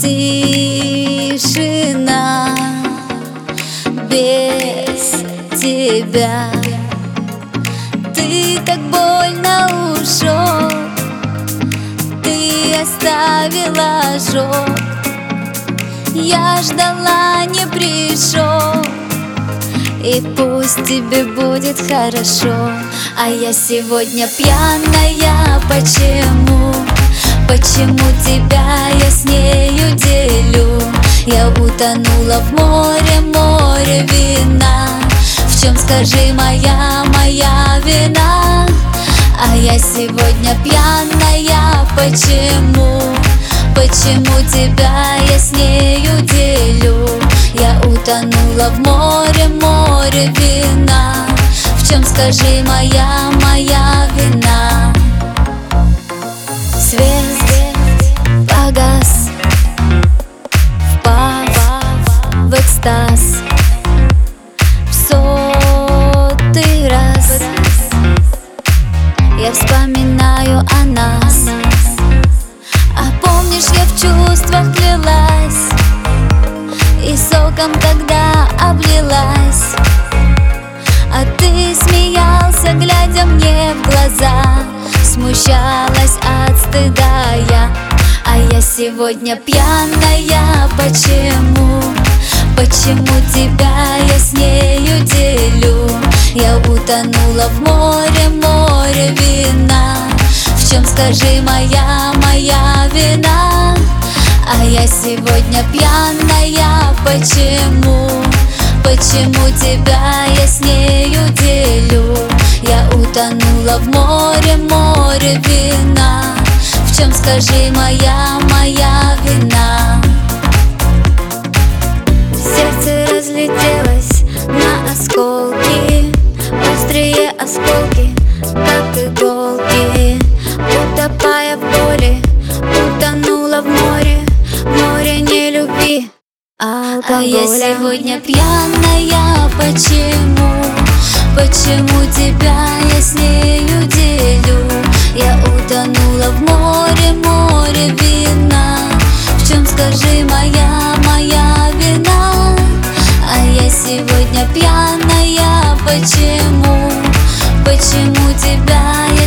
тишина без тебя. Ты так больно ушел, ты оставила ожог. Я ждала, не пришел, и пусть тебе будет хорошо. А я сегодня пьяная, почему? Почему тебя я с нею делю? Я утонула в море, море вина. В чем, скажи, моя вина? А я сегодня пьяная, почему? Почему тебя я с нею делю? Я утонула в море, море вина. В чем, скажи, моя вина? Свет погас, впав в экстаз. В 100-й раз я вспоминаю о нас. А помнишь, я в чувствах клялась и соком тогда облилась. А ты смеялся, глядя мне в глаза. Смущалась от стыда я. А я сегодня пьяная, почему? Почему тебя я с нею делю? Я утонула в море, море вина. В чем, скажи, моя вина? А я сегодня пьяная, почему? Почему тебя я с нею делю? Я утонула в море, море вина. В чем, скажи, моя вина? Сердце разлетелось на осколки, острые осколки, как иголки. Утопая в боли, утонула в море, море нелюбви, алкоголя. А я сегодня пьяная, почему? Почему тебя я с нею делю? Я утонула в море, море вина. В чем, скажи, моя вина? А я сегодня пьяная, почему? Почему тебя